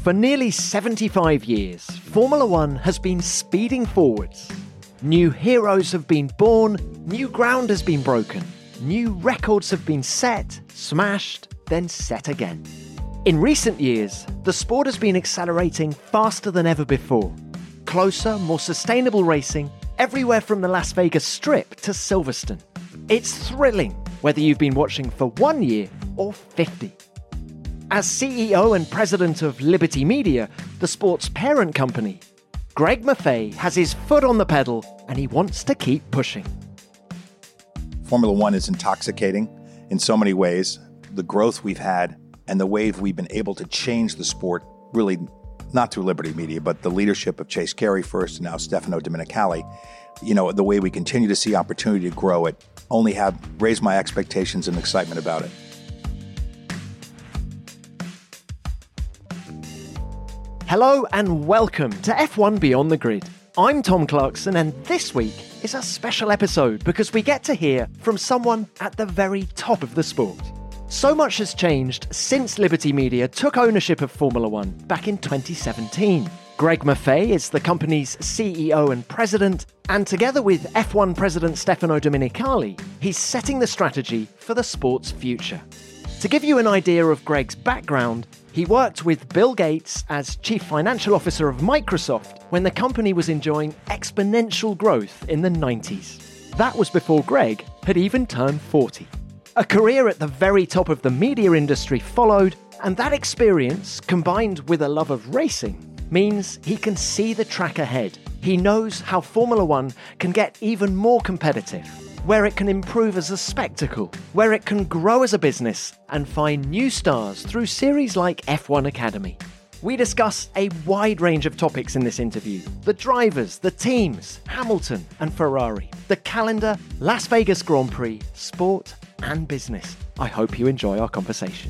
For nearly 75 years, Formula One has been speeding forwards. New heroes have been born, new ground has been broken, new records have been set, smashed, then set again. In recent years, the sport has been accelerating faster than ever before. Closer, more sustainable racing, everywhere from the Las Vegas Strip to Silverstone. It's thrilling, whether you've been watching for 1 year or 50. As CEO and president of Liberty Media, the sport's parent company, Greg Maffei has his foot on the pedal and he wants to keep pushing. Formula One is intoxicating in so many ways. The growth we've had and the way we've been able to change the sport, really not through Liberty Media, but the leadership of Chase Carey first and now Stefano Domenicali, the way we continue to see opportunity to grow it, only have raised my expectations and excitement about it. Hello and welcome to F1 Beyond the Grid. I'm Tom Clarkson and this week is a special episode because we get to hear from someone at the very top of the sport. So much has changed since Liberty Media took ownership of Formula One back in 2017. Greg Maffei is the company's CEO and president, and together with F1 president Stefano Domenicali, he's setting the strategy for the sport's future. To give you an idea of Greg's background, he worked with Bill Gates as Chief Financial Officer of Microsoft when the company was enjoying exponential growth in the 90s. That was before Greg had even turned 40. A career at the very top of the media industry followed, and that experience, combined with a love of racing, means he can see the track ahead. He knows how Formula One can get even more competitive, where it can improve as a spectacle, where it can grow as a business and find new stars through series like F1 Academy. We discuss a wide range of topics in this interview: the drivers, the teams, Hamilton and Ferrari, the calendar, Las Vegas Grand Prix, sport and business. I hope you enjoy our conversation.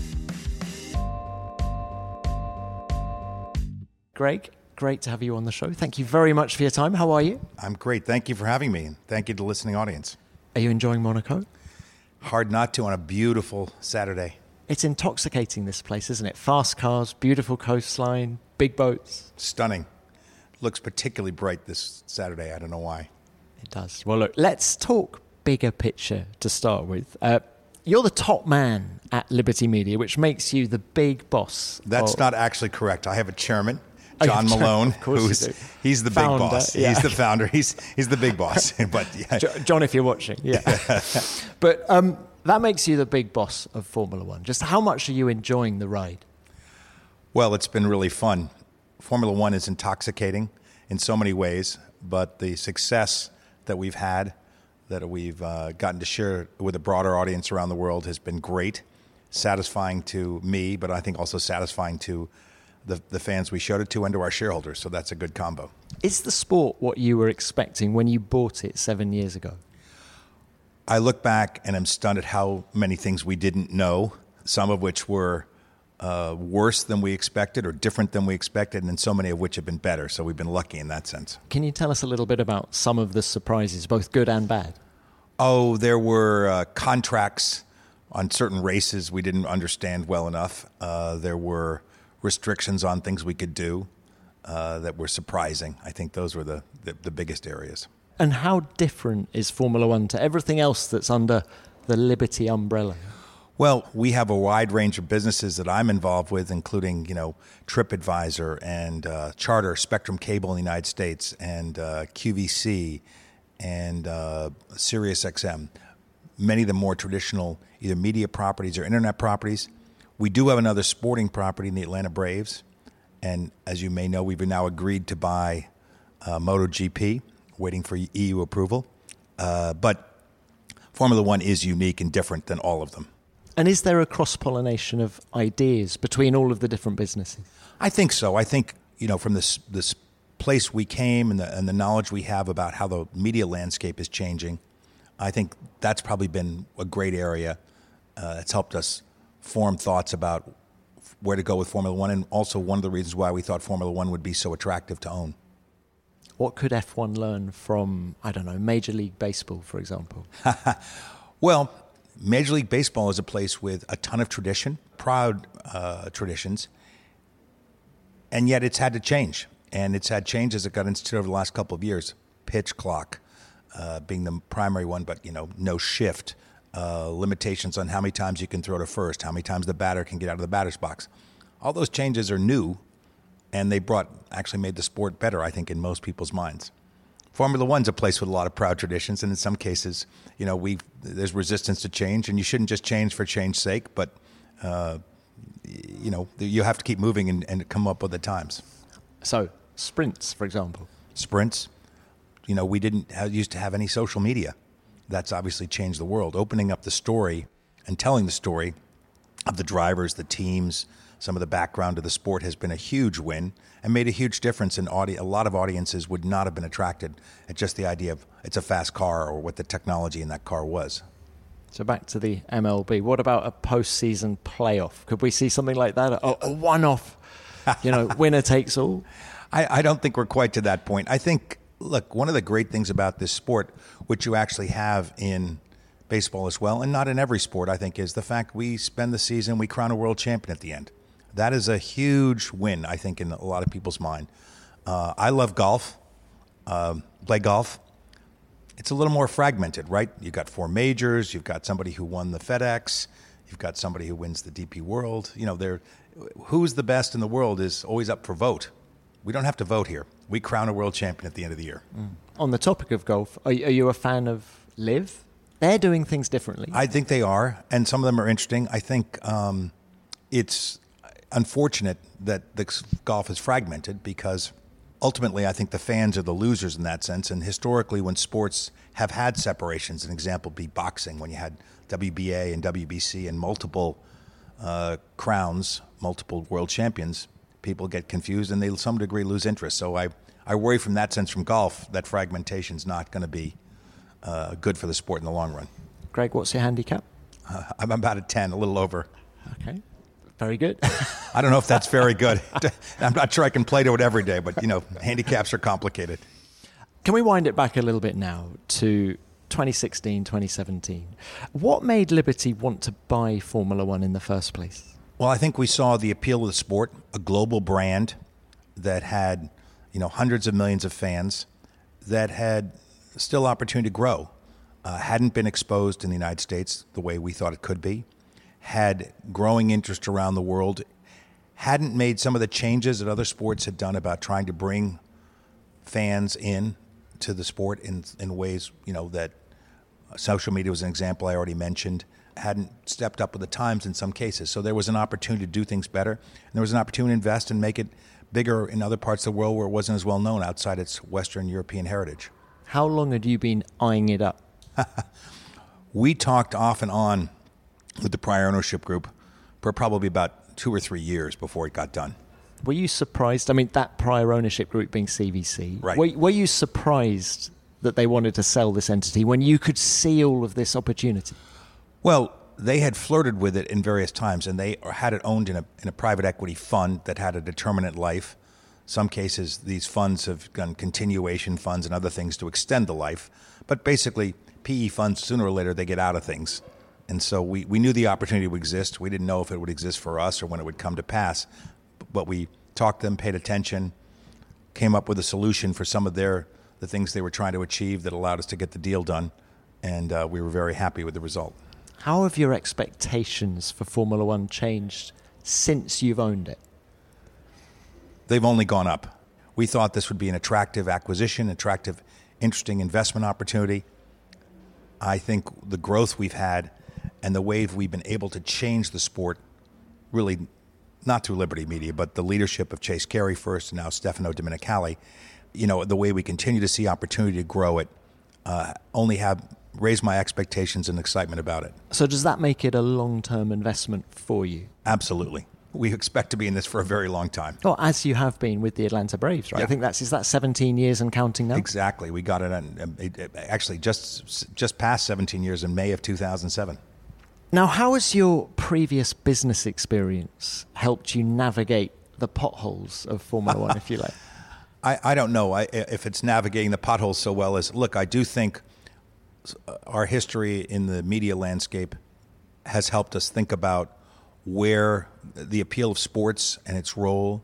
Greg, great to have you on the show. Thank you very much for your time. How are you? I'm great. Thank you for having me, and thank you to the listening audience. Are you enjoying Monaco? Hard not to on a beautiful Saturday. It's intoxicating, this place, isn't it? Fast cars, beautiful coastline, big boats. Stunning. Looks particularly bright this Saturday. I don't know why. It does. Well, look, let's talk bigger picture to start with. You're the top man at Liberty Media, which makes you the big boss. That's not actually correct. I have a chairman, John Malone, he's the founder, big boss. Yeah. He's the founder. He's the big boss. But yeah. John, if you're watching, yeah. But that makes you the big boss of Formula One. Just how much are you enjoying the ride? Well, it's been really fun. Formula One is intoxicating in so many ways, but the success that we've had, that we've gotten to share with a broader audience around the world has been great, satisfying to me, but I think also satisfying to the fans we showed it to and to our shareholders. So that's a good combo. Is the sport what you were expecting when you bought it 7 years ago? I look back and I'm stunned at how many things we didn't know, some of which were worse than we expected or different than we expected, and so many of which have been better. So we've been lucky in that sense. Can you tell us a little bit about some of the surprises, both good and bad? Oh, there were contracts on certain races we didn't understand well enough. There were restrictions on things we could do that were surprising. I think those were the biggest areas. And how different is Formula One to everything else that's under the Liberty umbrella? Well, we have a wide range of businesses that I'm involved with, including, TripAdvisor and Charter, Spectrum Cable in the United States, and QVC and SiriusXM. Many of the more traditional either media properties or internet properties. We do have another sporting property in the Atlanta Braves. And as you may know, we've now agreed to buy MotoGP, waiting for EU approval. But Formula One is unique and different than all of them. And is there a cross-pollination of ideas between all of the different businesses? I think so. I think, from this place we came and the knowledge we have about how the media landscape is changing, I think that's probably been a great area. It's helped us form thoughts about where to go with Formula One, and also one of the reasons why we thought Formula One would be so attractive to own. What could F1 learn from, Major League Baseball, for example? Well, Major League Baseball is a place with a ton of tradition, proud traditions, And yet it's had to change. And it's had changes that got instituted over the last couple of years. Pitch clock being the primary one, but, no shift. Limitations on how many times you can throw to first, how many times the batter can get out of the batter's box. All those changes are new, and they actually made the sport better, I think, in most people's minds. Formula One's a place with a lot of proud traditions, and in some cases, there's resistance to change, and you shouldn't just change for change's sake, but you have to keep moving and come up with the times. So, sprints, for example. Sprints. We didn't used to have any social media. That's obviously changed the world. Opening up the story and telling the story of the drivers, the teams, some of the background of the sport has been a huge win and made a huge difference in a lot of audiences would not have been attracted at just the idea of it's a fast car or what the technology in that car was. So back to the MLB. What about a postseason playoff? Could we see something like that? A one-off, winner takes all? I don't think we're quite to that point. I think, look, one of the great things about this sport, which you actually have in baseball as well, and not in every sport, I think, is the fact we spend the season, we crown a world champion at the end. That is a huge win, I think, in a lot of people's mind. I love golf, play golf. It's a little more fragmented, right? You've got 4 majors. You've got somebody who won the FedEx. You've got somebody who wins the DP World. Who's the best in the world is always up for vote. We don't have to vote here. We crown a world champion at the end of the year. On the topic of golf, are you a fan of LIV? They're doing things differently. I think they are, and some of them are interesting. I think it's unfortunate that the golf is fragmented because ultimately I think the fans are the losers in that sense. And historically, when sports have had separations, an example would be boxing, when you had WBA and WBC and multiple crowns, multiple world champions, people get confused and they, to some degree, lose interest. So I worry from that sense from golf that fragmentation is not going to be good for the sport in the long run. Greg, what's your handicap? I'm about a 10, a little over. Okay. Very good. I don't know if that's very good. I'm not sure I can play to it every day, but, handicaps are complicated. Can we wind it back a little bit now to 2016, 2017? What made Liberty want to buy Formula One in the first place? Well, I think we saw the appeal of the sport, a global brand that had, hundreds of millions of fans that had still opportunity to grow, hadn't been exposed in the United States the way we thought it could be, had growing interest around the world, hadn't made some of the changes that other sports had done about trying to bring fans in to the sport in ways, that social media was an example I already mentioned, hadn't stepped up with the times in some cases. So there was an opportunity to do things better, and there was an opportunity to invest and make it bigger in other parts of the world where it wasn't as well known outside its Western European heritage. How long had you been eyeing it up? We talked off and on with the prior ownership group for probably about 2 or 3 years before it got done. Were you surprised? I mean, that prior ownership group being CVC, right? Were you surprised that they wanted to sell this entity when you could see all of this opportunity? Well, they had flirted with it in various times, and they had it owned in a private equity fund that had a determinate life. Some cases, these funds have done continuation funds and other things to extend the life. But basically, PE funds, sooner or later, they get out of things. And so we knew the opportunity would exist. We didn't know if it would exist for us or when it would come to pass. But we talked to them, paid attention, came up with a solution for some of the things they were trying to achieve that allowed us to get the deal done. And we were very happy with the result. How have your expectations for Formula One changed since you've owned it? They've only gone up. We thought this would be an attractive acquisition, attractive, interesting investment opportunity. I think the growth we've had and the way we've been able to change the sport, really not through Liberty Media, but the leadership of Chase Carey first and now Stefano Domenicali, the way we continue to see opportunity to grow it, only have raised my expectations and excitement about it. So does that make it a long-term investment for you? Absolutely. We expect to be in this for a very long time. Well, as you have been with the Atlanta Braves, right? Yeah. I think is that 17 years and counting now? Exactly. We got it actually just past 17 years in May of 2007. Now, how has your previous business experience helped you navigate the potholes of Formula One, if you like? I don't know if it's navigating the potholes so well as, look, I do think our history in the media landscape has helped us think about where the appeal of sports and its role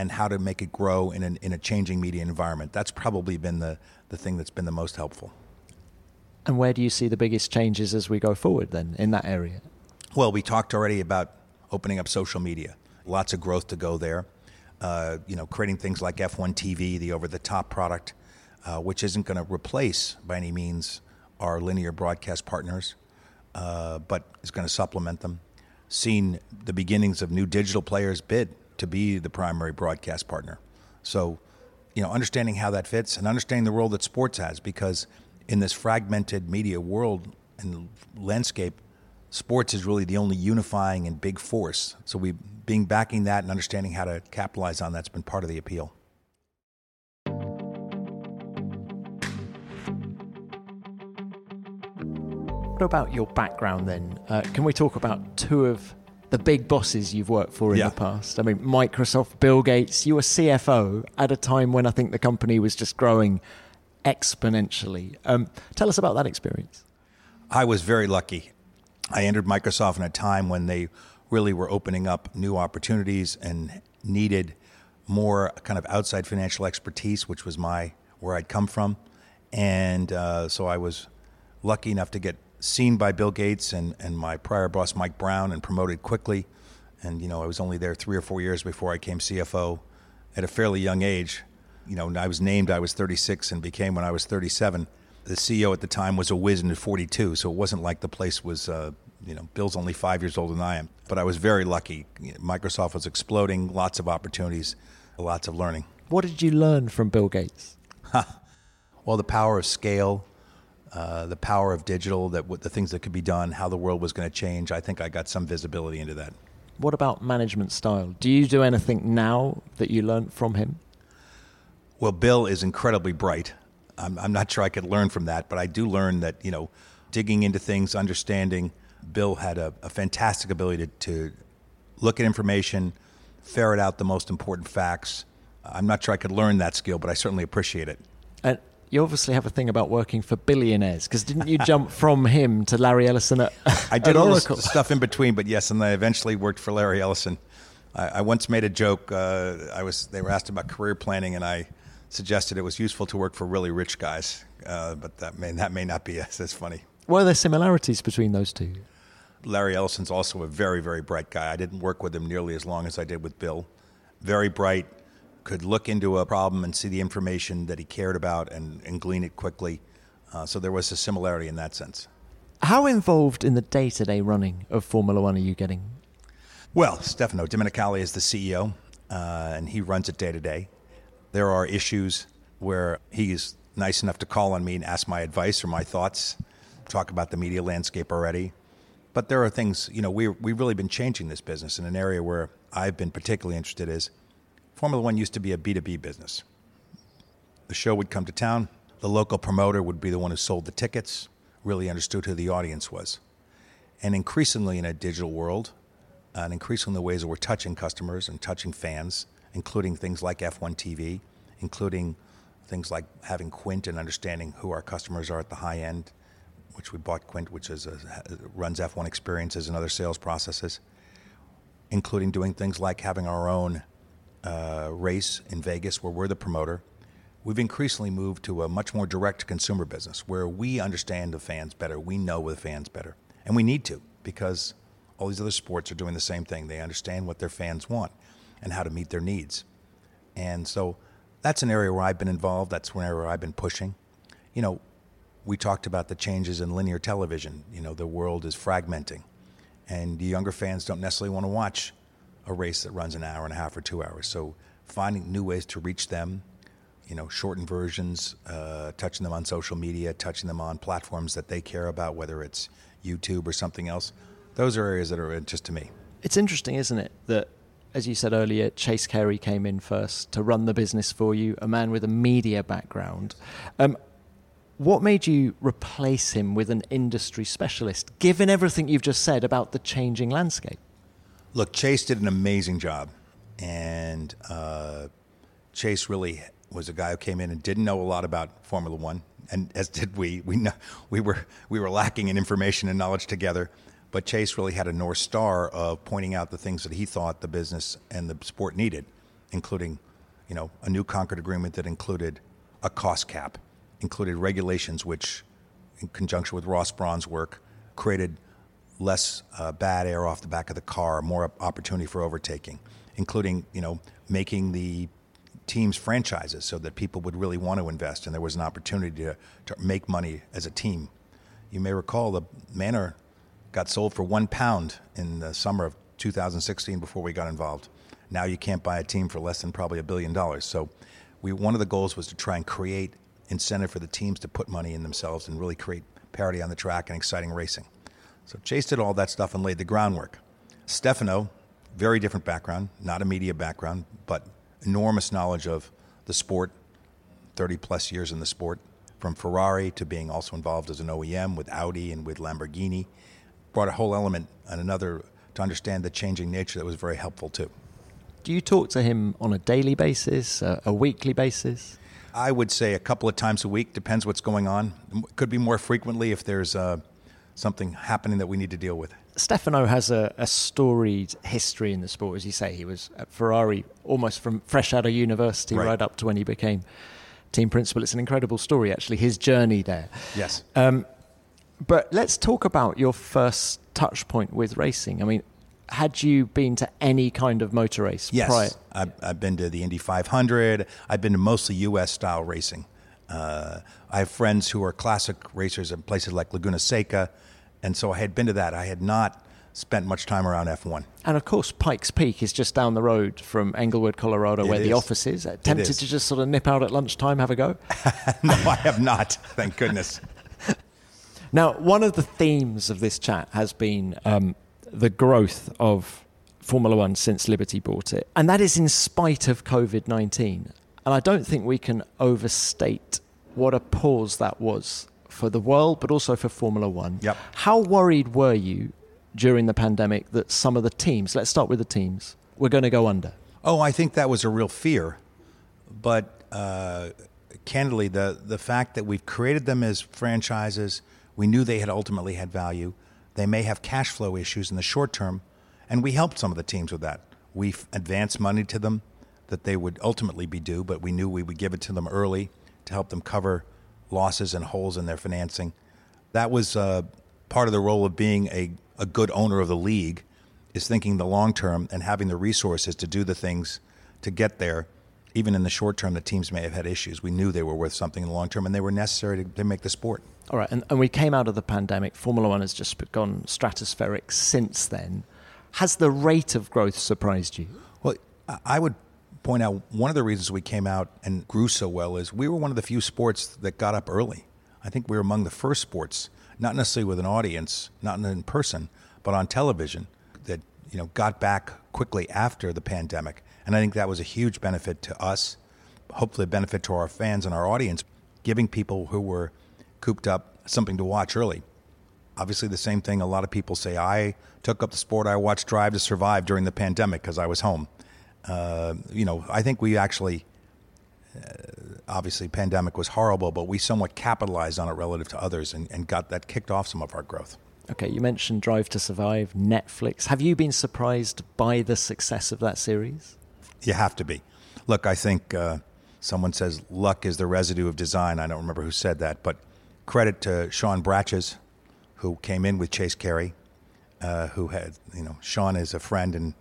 and how to make it grow in a changing media environment. That's probably been the thing that's been the most helpful. And where do you see the biggest changes as we go forward then in that area? Well, we talked already about opening up social media. Lots of growth to go there. Creating things like F1 TV, the over-the-top product, which isn't going to replace by any means our linear broadcast partners, but is going to supplement them. Seen the beginnings of new digital players bid to be the primary broadcast partner. So, understanding how that fits and understanding the role that sports has, because in this fragmented media world and landscape, sports is really the only unifying and big force. So backing that and understanding how to capitalize on that's been part of the appeal. What about your background then? Can we talk about two of the big bosses you've worked for in the past? I mean, Microsoft, Bill Gates, you were CFO at a time when I think the company was just growing exponentially. Tell us about that experience. I was very lucky. I entered Microsoft in a time when they really were opening up new opportunities and needed more kind of outside financial expertise, which was where I'd come from. And so I was lucky enough to get seen by Bill Gates and my prior boss, Mike Brown, and promoted quickly. And, I was only there 3 or 4 years before I became CFO at a fairly young age. I was named, I was 36 and became when I was 37. The CEO at the time was a whiz at 42, so it wasn't like the place was, Bill's only 5 years older than I am. But I was very lucky. Microsoft was exploding, lots of opportunities, lots of learning. What did you learn from Bill Gates? Well, the power of scale, the power of digital, the things that could be done, how the world was going to change. I think I got some visibility into that. What about management style? Do you do anything now that you learned from him? Well, Bill is incredibly bright. I'm not sure I could learn from that, but I do learn that, digging into things, understanding. Bill had a fantastic ability to look at information, ferret out the most important facts. I'm not sure I could learn that skill, but I certainly appreciate it. And you obviously have a thing about working for billionaires, because didn't you jump from him to Larry Ellison at I did all Oracle stuff in between, but yes, and I eventually worked for Larry Ellison. I once made a joke. They were asked about career planning, and I suggested it was useful to work for really rich guys, but that may not be as funny. Were there similarities between those two? Larry Ellison's also a very, very bright guy. I didn't work with him nearly as long as I did with Bill. Very bright, could look into a problem and see the information that he cared about and glean it quickly. So there was a similarity in that sense. How involved in the day-to-day running of Formula One are you getting? Well, Stefano Domenicali is the CEO, and he runs it day to day. There are issues where he's nice enough to call on me and ask my advice or my thoughts, talk about the media landscape already. But there are things, we've really been changing this business in an area where I've been particularly interested is Formula One used to be a B2B business. The show would come to town. The local promoter would be the one who sold the tickets, really understood who the audience was. And increasingly in a digital world, and increasingly the ways that we're touching customers and touching fans, including things like F1 TV, including things like having Quint and understanding who our customers are at the high end, which we bought Quint, which runs F1 experiences and other sales processes, including doing things like having our own race in Vegas where we're the promoter. We've increasingly moved to a much more direct-to-consumer business where we understand the fans better, we know the fans better, and we need to, because all these other sports are doing the same thing. They understand what their fans want and how to meet their needs. And so that's an area where I've been involved. That's an area where I've been pushing. We talked about the changes in linear television. The world is fragmenting, and the younger fans don't necessarily want to watch a race that runs an hour and a half or 2 hours. So finding new ways to reach them, shortened versions, touching them on social media, touching them on platforms that they care about, whether it's YouTube or something else. Those are areas that are of interest to me. It's interesting, isn't it, that, as you said earlier, Chase Carey came in first to run the business for you, a man with a media background. What made you replace him with an industry specialist, given everything you've just said about the changing landscape? Look, Chase did an amazing job, and Chase really was a guy who came in and didn't know a lot about Formula One, and as did we. We were lacking in information and knowledge together, but Chase really had a North Star of pointing out the things that he thought the business and the sport needed, including, a new Concord Agreement that included a cost cap, included regulations which, in conjunction with Ross Braun's work, created less bad air off the back of the car, more opportunity for overtaking, including, making the teams franchises so that people would really want to invest and there was an opportunity to make money as a team. You may recall the Manor got sold for £1 in the summer of 2016 before we got involved. Now you can't buy a team for less than probably $1 billion. So one of the goals was to try and create incentive for the teams to put money in themselves and really create parity on the track and exciting racing. So Chase did all that stuff and laid the groundwork. Stefano, very different background, not a media background, but enormous knowledge of the sport, 30 plus years in the sport, from Ferrari to being also involved as an OEM with Audi and with Lamborghini. Brought a whole element and another to understand the changing nature that was very helpful too. Do you talk to him on a daily basis, a weekly basis? I would say a couple of times a week, depends what's going on. It could be more frequently if there's something happening that we need to deal with. Stefano has a storied history in the sport, as you say. He was at Ferrari almost from fresh out of university right up to when he became team principal. It's an incredible story, actually, his journey there. Yes. But let's talk about your first touch point with racing. I mean, had you been to any kind of motor race prior? Yes, I've been to the Indy 500. I've been to mostly U.S.-style racing. I have friends who are classic racers in places like Laguna Seca, and so I had been to that. I had not spent much time around F1. And of course, Pikes Peak is just down the road from Englewood, Colorado, where the office is. Tempted to just sort of nip out at lunchtime, have a go? No, I have not, thank goodness. Now, one of the themes of this chat has been the growth of Formula One since Liberty bought it. And that is in spite of COVID-19. And I don't think we can overstate what a pause that was for the world, but also for Formula One. Yep. How worried were you during the pandemic that some of the teams, let's start with the teams, were going to go under? Oh, I think that was a real fear. But candidly, the fact that we've created them as franchises, we knew they had ultimately had value. They may have cash flow issues in the short term, and we helped some of the teams with that. We advanced money to them that they would ultimately be due, but we knew we would give it to them early to help them cover losses and holes in their financing. That was part of the role of being a good owner of the league, is thinking the long term and having the resources to do the things to get there. Even in the short term, the teams may have had issues. We knew they were worth something in the long term, and they were necessary to make the sport. All right, and we came out of the pandemic. Formula One has just gone stratospheric since then. Has the rate of growth surprised you? Well, I would point out one of the reasons we came out and grew so well is we were one of the few sports that got up early. I think we were among the first sports, not necessarily with an audience, not in person, but on television, that got back quickly after the pandemic. And I think that was a huge benefit to us, hopefully a benefit to our fans and our audience, giving people who were cooped up something to watch early. Obviously, the same thing a lot of people say. I took up the sport. I watched Drive to Survive during the pandemic because I was home. I think we actually, obviously, pandemic was horrible, but we somewhat capitalized on it relative to others and got that kicked off some of our growth. Okay, you mentioned Drive to Survive, Netflix. Have you been surprised by the success of that series? You have to be. Look, I think someone says luck is the residue of design. I don't remember who said that, but credit to Sean Bratches, who came in with Chase Carey, who had, Sean is a friend and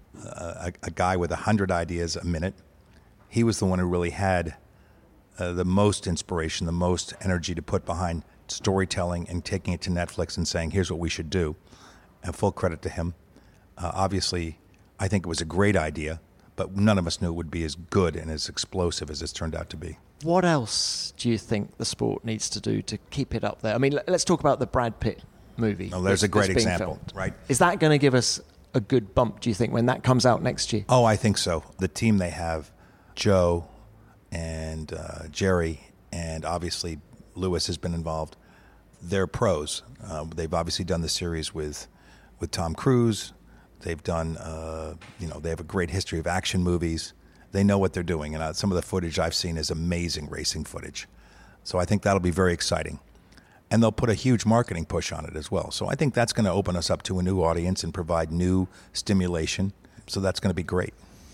a guy with 100 ideas a minute. He was the one who really had the most inspiration, the most energy to put behind storytelling and taking it to Netflix and saying, here's what we should do. And full credit to him. Obviously, I think it was a great idea, but none of us knew it would be as good and as explosive as it's turned out to be. What else do you think the sport needs to do to keep it up there? I mean, let's talk about the Brad Pitt movie. Oh, there's a great example, right? Is that going to give us a good bump, do you think, when that comes out next year? Oh, I think so. The team they have, Joe and Jerry, and obviously Lewis has been involved. They're pros. They've obviously done the series with Tom Cruise. They've done, they have a great history of action movies. They know what they're doing, and some of the footage I've seen is amazing racing footage. So I think that'll be very exciting. And they'll put a huge marketing push on it as well. So I think that's going to open us up to a new audience and provide new stimulation. So that's going to be great.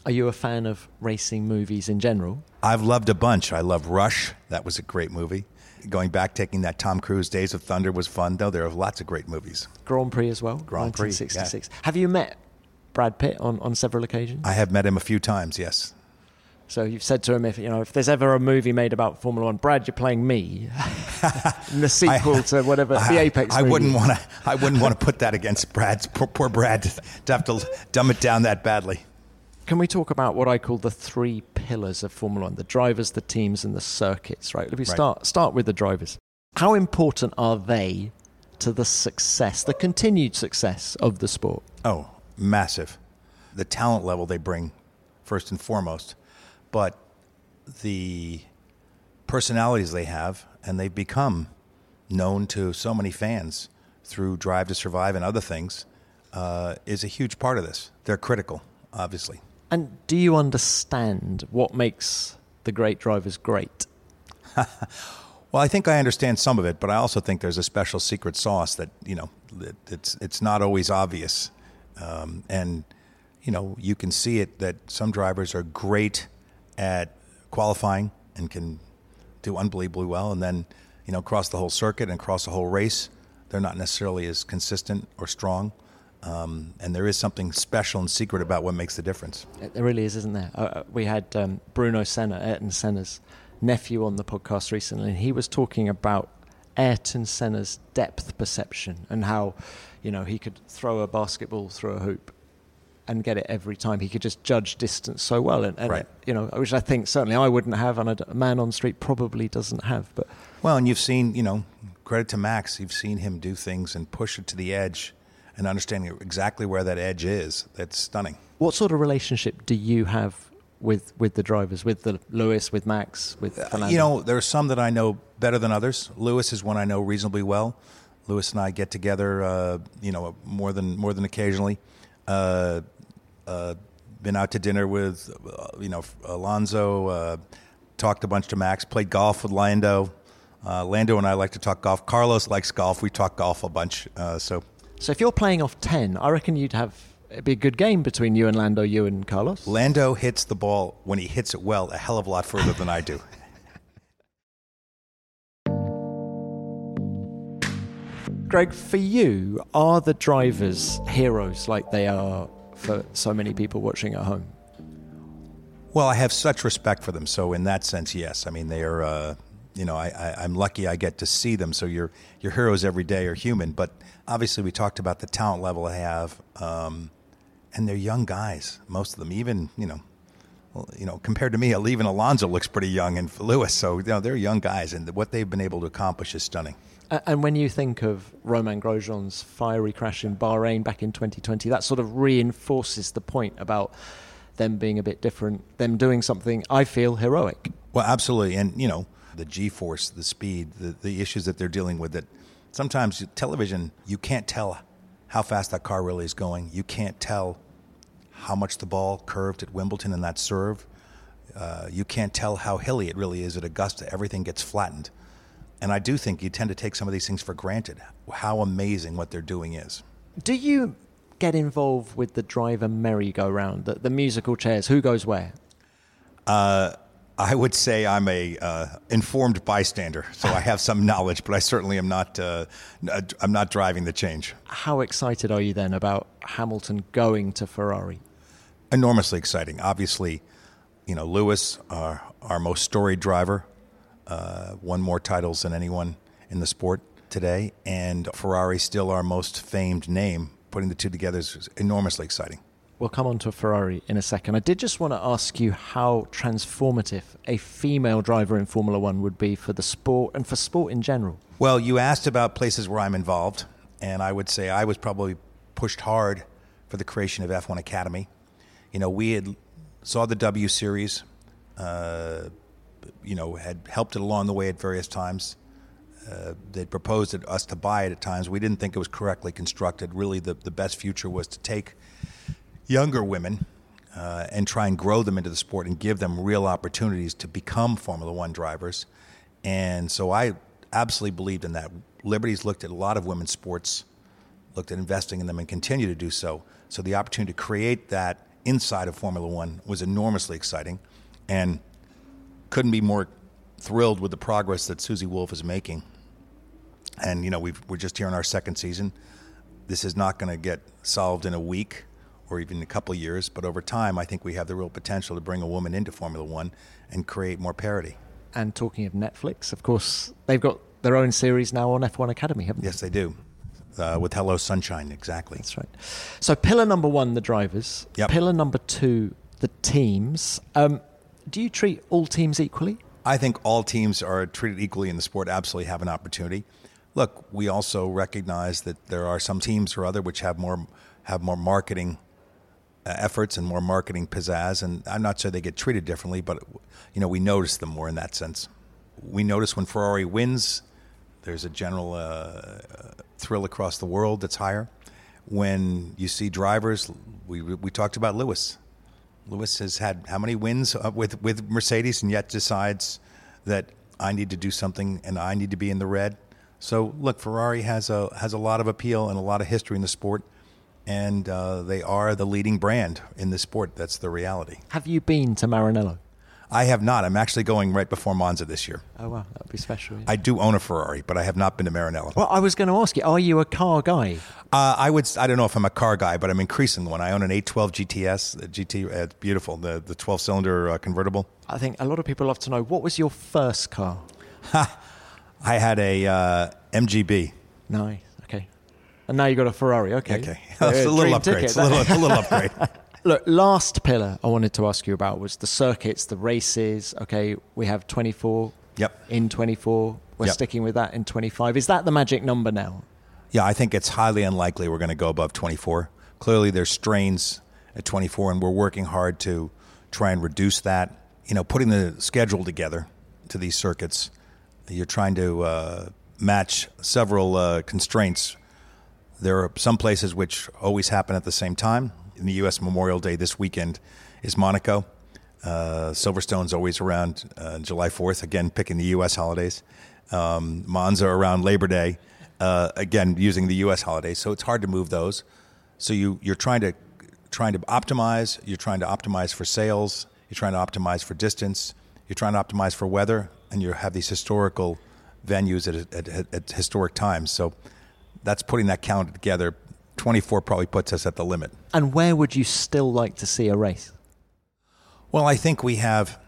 Are you a fan of racing movies in general? I've loved a bunch. I love Rush. That was a great movie. Going back, taking that Tom Cruise Days of Thunder was fun. Though there are lots of great movies. Grand Prix as well. Grand Prix, 1966. Yeah. Have you met Brad Pitt on several occasions? I have met him a few times, yes. So you've said to him, if there's ever a movie made about Formula One, Brad, you're playing me in the sequel to whatever the Apex movie. I wouldn't want to put that against Brad's poor Brad to have to dumb it down that badly. Can we talk about what I call the three pillars of Formula One: the drivers, the teams, and the circuits? Right. Let me start with the drivers. How important are they to the success, the continued success of the sport? Oh, massive. The talent level they bring, first and foremost, but the personalities they have, and they've become known to so many fans through Drive to Survive and other things, is a huge part of this. They're critical, obviously. And do you understand what makes the great drivers great? Well, I think I understand some of it, but I also think there's a special secret sauce that, it's not always obvious. And you can see it that some drivers are great at qualifying and can do unbelievably well, and then, across the whole circuit and across the whole race, they're not necessarily as consistent or strong. And there is something special and secret about what makes the difference. There really is, isn't there? We had Bruno Senna, Ayrton Senna's nephew, on the podcast recently, and he was talking about Ayrton Senna's depth perception and how, he could throw a basketball through a hoop and get it every time. He could just judge distance so well, and right. Which I think certainly I wouldn't have, and a man on the street probably doesn't have. But well, and you've seen, credit to Max, you've seen him do things and push it to the edge, and understanding exactly where that edge is. That's stunning. What sort of relationship do you have with the drivers, with the Lewis, with Max, with Fernando? There are some that I know better than others. Lewis is one I know reasonably well. Lewis and I get together, more than occasionally. Been out to dinner with, Alonso. Talked a bunch to Max. Played golf with Lando. Lando and I like to talk golf. Carlos likes golf. We talk golf a bunch. So if you're playing off 10, I reckon it'd be a good game between you and Lando, you and Carlos. Lando hits the ball, when he hits it well, a hell of a lot further than I do. Greg, for you, are the drivers heroes like they are for so many people watching at home? Well, I have such respect for them. So in that sense, yes. I mean, they are, I'm lucky I get to see them. So your heroes every day are human. But obviously we talked about the talent level they have. And they're young guys, most of them. Even, compared to me, even Alonso looks pretty young, and Lewis. So, they're young guys. And what they've been able to accomplish is stunning. And when you think of Romain Grosjean's fiery crash in Bahrain back in 2020, that sort of reinforces the point about them being a bit different, them doing something, I feel, heroic. Well, absolutely. And, the G-force, the speed, the issues that they're dealing with, that sometimes television, you can't tell how fast that car really is going. You can't tell how much the ball curved at Wimbledon in that serve. You can't tell how hilly it really is at Augusta. Everything gets flattened. And I do think you tend to take some of these things for granted, how amazing what they're doing is. Do you get involved with the driver merry-go-round, the musical chairs? Who goes where? I would say I'm a informed bystander, so I have some knowledge, but I certainly am not. I'm not driving the change. How excited are you then about Hamilton going to Ferrari? Enormously exciting. Obviously, Lewis, our most storied driver, won more titles than anyone in the sport today, and Ferrari still our most famed name. Putting the two together is enormously exciting. We'll come on to Ferrari in a second. I did just want to ask you how transformative a female driver in Formula One would be for the sport and for sport in general. Well, you asked about places where I'm involved, and I would say I was probably pushed hard for the creation of F1 Academy. We had saw the W Series, had helped it along the way at various times. They proposed us to buy it at times. We didn't think it was correctly constructed. Really, the best future was to take younger women and try and grow them into the sport and give them real opportunities to become Formula One drivers. And so I absolutely believed in that. Liberty's looked at a lot of women's sports, looked at investing in them, and continue to do so. So the opportunity to create that inside of Formula One was enormously exciting, and couldn't be more thrilled with the progress that Susie Wolff is making. And, you know, we're just here in our second season. This is not going to get solved in a week or even a couple of years, but over time, I think we have the real potential to bring a woman into Formula One and create more parity. And talking of Netflix, of course, they've got their own series now on F1 Academy, haven't they? Yes, they do. With Hello Sunshine, exactly. That's right. So pillar number 1, the drivers. Yep. Pillar number 2, the teams. Do you treat all teams equally? I think all teams are treated equally in the sport, absolutely have an opportunity. Look, we also recognize that there are some teams or other which have more marketing efforts and more marketing pizzazz, and I'm not sure they get treated differently, but you know, we notice them more in that sense. We notice when Ferrari wins, there's a general thrill across the world that's higher. When you see drivers, we talked about Lewis. Lewis has had how many wins with Mercedes, and yet decides that I need to do something and I need to be in the red. So look, Ferrari has a lot of appeal and a lot of history in the sport, and they are the leading brand in the sport. That's the reality. Have you been to Maranello? I have not. I'm actually going right before Monza this year. Oh, wow. That would be special. Yeah. I do own a Ferrari, but I have not been to Maranello. Well, I was going to ask you, are you a car guy? I don't know if I'm a car guy, but I'm increasing one. I own an 812 GTS. It's beautiful, the 12-cylinder convertible. I think a lot of people love to know, what was your first car? I had a MGB. Nice. Okay. And now you got a Ferrari. Okay. It's a little upgrade. It's a little upgrade. Look, last pillar I wanted to ask you about was the circuits, the races. Okay, we have 24 in 24. We're sticking with that in 25. Is that the magic number now? Yeah, I think it's highly unlikely we're going to go above 24. Clearly, there's strains at 24, and we're working hard to try and reduce that. You know, putting the schedule together to these circuits, you're trying to match several constraints. There are some places which always happen at the same time. In the U.S., Memorial Day this weekend is Monaco. Silverstone's always around July 4th, again, picking the U.S. holidays. Monza around Labor Day, again, using the U.S. holidays. So it's hard to move those. So you're trying to optimize. You're trying to optimize for sales. You're trying to optimize for distance. You're trying to optimize for weather. And you have these historical venues at historic times. So that's putting that calendar together. 24 probably puts us at the limit. And where would you still like to see a race? Well, I think we have,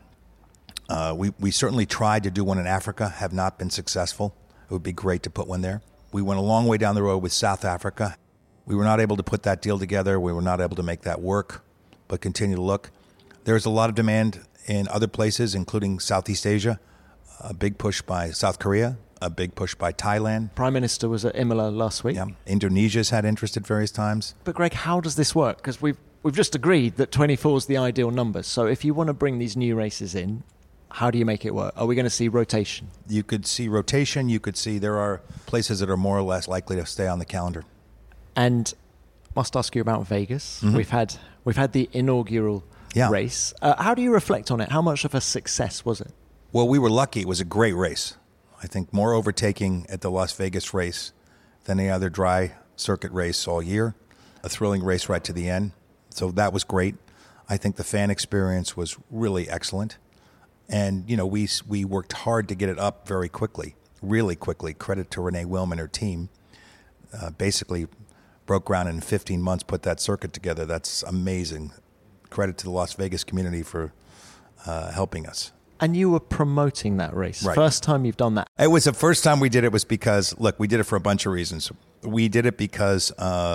we certainly tried to do one in Africa, have not been successful. It would be great to put one there. We went a long way down the road with South Africa. We were not able to put that deal together. We were not able to make that work, but continue to look. There's a lot of demand in other places, including Southeast Asia, a big push by South Korea, a big push by Thailand. Prime Minister was at Imola last week. Yeah, Indonesia's had interest at various times. But Greg, how does this work? Because we've just agreed that 24 is the ideal number. So if you want to bring these new races in, how do you make it work? Are we going to see rotation? You could see rotation. You could see there are places that are more or less likely to stay on the calendar. And must ask you about Vegas. Mm-hmm. We've had the inaugural race. How do you reflect on it? How much of a success was it? Well, we were lucky. It was a great race. I think more overtaking at the Las Vegas race than any other dry circuit race all year. A thrilling race right to the end. So that was great. I think the fan experience was really excellent. And, you know, we worked hard to get it up very quickly, really quickly. Credit to Renee Wilm and her team. Basically broke ground in 15 months, put that circuit together. That's amazing. Credit to the Las Vegas community for helping us. And you were promoting that race. Right. First time you've done that. It was the first time we did it was because, look, we did it for a bunch of reasons. We did it because,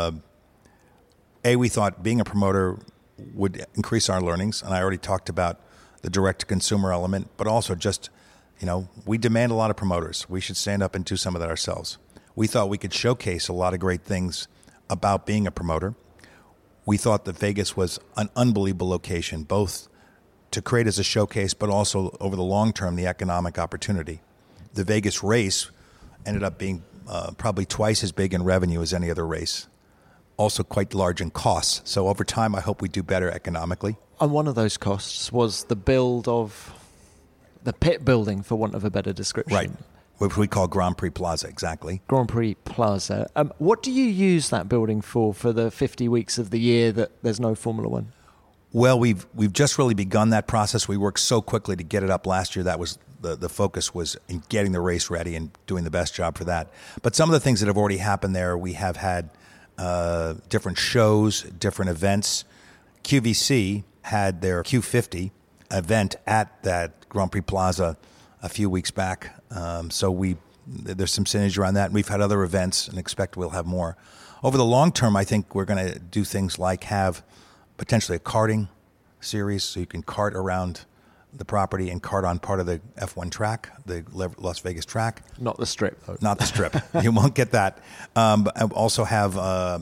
we thought being a promoter would increase our learnings. And I already talked about the direct-to-consumer element, but also just, you know, we demand a lot of promoters. We should stand up and do some of that ourselves. We thought we could showcase a lot of great things about being a promoter. We thought that Vegas was an unbelievable location, both to create as a showcase, but also over the long term, the economic opportunity. The Vegas race ended up being probably twice as big in revenue as any other race. Also quite large in costs. So over time, I hope we do better economically. And one of those costs was the build of the pit building, for want of a better description. Right, which we call Grand Prix Plaza, exactly. Grand Prix Plaza. What do you use that building for the 50 weeks of the year that there's no Formula One? Well, we've just really begun that process. We worked so quickly to get it up last year. That was the focus was in getting the race ready and doing the best job for that. But some of the things that have already happened there, we have had different shows, different events. QVC had their Q50 event at that Grand Prix Plaza a few weeks back. So there's some synergy around that. And we've had other events and expect we'll have more. Over the long term, I think we're going to do things like have potentially a karting series so you can kart around the property and kart on part of the F1 track, the Las Vegas track. Not the strip, though. Not the strip. You won't get that. But I also have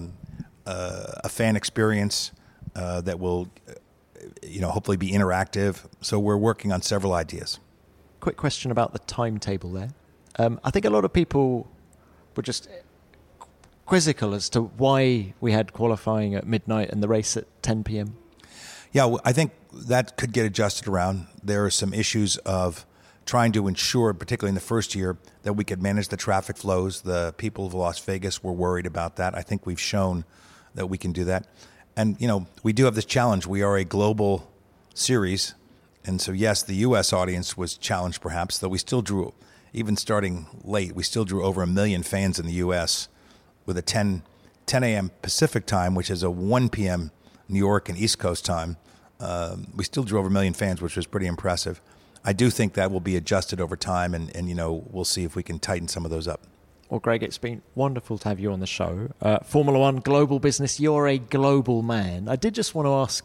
a fan experience that will, hopefully be interactive. So we're working on several ideas. Quick question about the timetable there. I think a lot of people were just quizzical as to why we had qualifying at midnight and the race at 10 p.m. Yeah, well, I think that could get adjusted around. There are some issues of trying to ensure, particularly in the first year, that we could manage the traffic flows. The people of Las Vegas were worried about that. I think we've shown that we can do that. And, we do have this challenge. We are a global series. And so, yes, the U.S. audience was challenged perhaps, though we still drew, even starting late, we still drew over 1 million fans in the U.S. with a 10 a.m. Pacific time, which is a 1 p.m. New York and East Coast time. We still drew over 1 million fans, which was pretty impressive. I do think that will be adjusted over time, and we'll see if we can tighten some of those up. Well, Greg, it's been wonderful to have you on the show. Formula One, global business, you're a global man. I did just want to ask,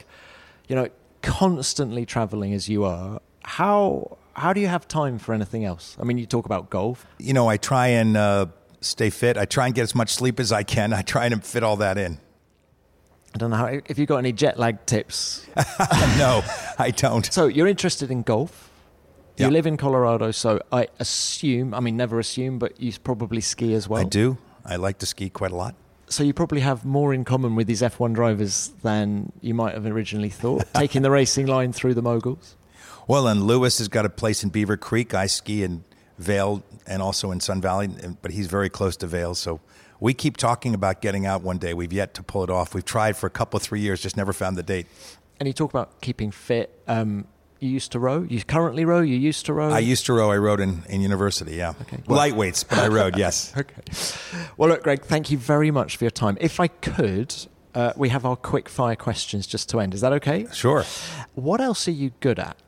constantly traveling as you are, how do you have time for anything else? I mean, you talk about golf. I try and stay fit. I try and get as much sleep as I can. I try and fit all that in. I don't know if you've got any jet lag tips. No, I don't. So you're interested in golf. You Yeah. live in Colorado, so I assume, never assume, but you probably ski as well. I do. I like to ski quite a lot. So you probably have more in common with these F1 drivers than you might have originally thought, taking the racing line through the moguls. Well, and Lewis has got a place in Beaver Creek. I ski in Vail and also in Sun Valley, but he's very close to Vail. So we keep talking about getting out one day. We've yet to pull it off. We've tried for a couple of 3 years, just never found the date. And you talk about keeping fit. You used to row? You currently row? You used to row? I used to row. I rowed in university, yeah. Okay. Well, lightweights, but I rowed, yes. Okay. Well, look, Greg, thank you very much for your time. If I could, we have our quick fire questions just to end. Is that okay? Sure. What else are you good at?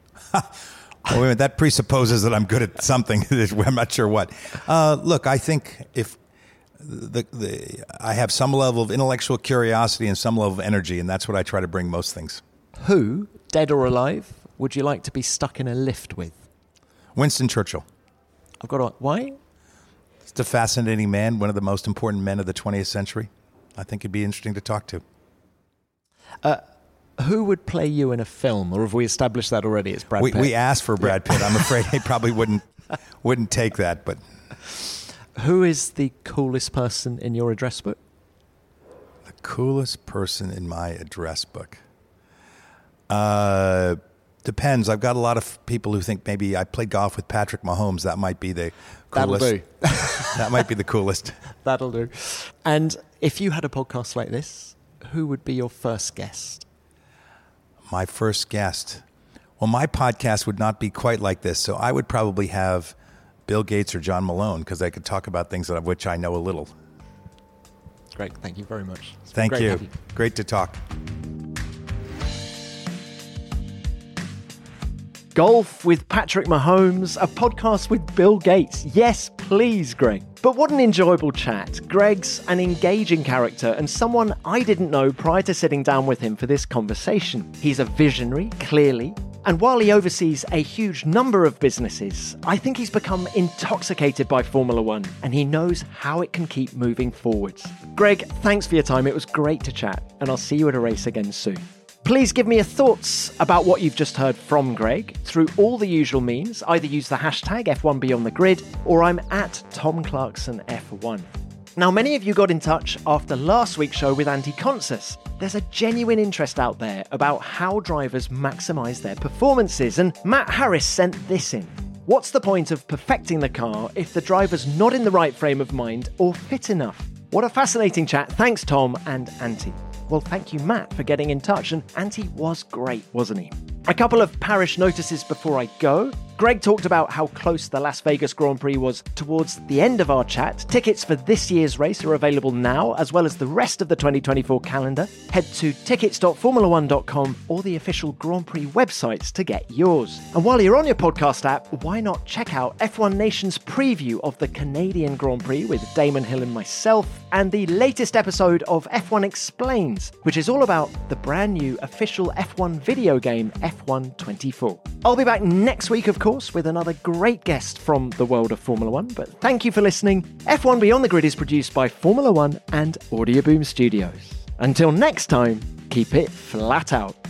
Well, that presupposes that I'm good at something. I'm not sure what. Look, I think if I have some level of intellectual curiosity and some level of energy, and that's what I try to bring most things. Who, dead or alive, would you like to be stuck in a lift with? Winston Churchill. Why? He's a fascinating man, one of the most important men of the 20th century. I think he'd be interesting to talk to. Who would play you in a film, or have we established that already? It's Brad Pitt. We asked for Brad Pitt. I'm afraid he probably wouldn't take that. But who is the coolest person in your address book? The coolest person in my address book? Depends. I've got a lot of people who think maybe I played golf with Patrick Mahomes. That might be the coolest. That'll do. That might be the coolest. That'll do. And if you had a podcast like this, who would be your first guest? My first guest. Well, my podcast would not be quite like this, so I would probably have Bill Gates or John Malone, because I could talk about things of which I know a little. Great. Thank you very much. Thank you. Great to talk. Golf with Patrick Mahomes, a podcast with Bill Gates. Yes, please, Greg. But what an enjoyable chat. Greg's an engaging character and someone I didn't know prior to sitting down with him for this conversation. He's a visionary, clearly. And while he oversees a huge number of businesses, I think he's become intoxicated by Formula One and he knows how it can keep moving forwards. Greg, thanks for your time. It was great to chat, and I'll see you at a race again soon. Please give me your thoughts about what you've just heard from Greg through all the usual means. Either use the hashtag F1BeyondTheGrid or I'm at Tom Clarkson F1. Now, many of you got in touch after last week's show with Andy Consus. There's a genuine interest out there about how drivers maximise their performances, and Matt Harris sent this in. What's the point of perfecting the car if the driver's not in the right frame of mind or fit enough? What a fascinating chat. Thanks, Tom and Andy. Well, thank you, Matt, for getting in touch, and he was great, wasn't he? A couple of parish notices before I go. Greg talked about how close the Las Vegas Grand Prix was towards the end of our chat. Tickets for this year's race are available now, as well as the rest of the 2024 calendar. Head to tickets.formula1.com or the official Grand Prix websites to get yours. And while you're on your podcast app, why not check out F1 Nation's preview of the Canadian Grand Prix with Damon Hill and myself, and the latest episode of F1 Explains, which is all about the brand new official F1 video game, F1 24. I'll be back next week, of course, with another great guest from the world of Formula One, but thank you for listening. F1 Beyond the Grid is produced by Formula One and Audioboom Studios. Until next time, keep it flat out.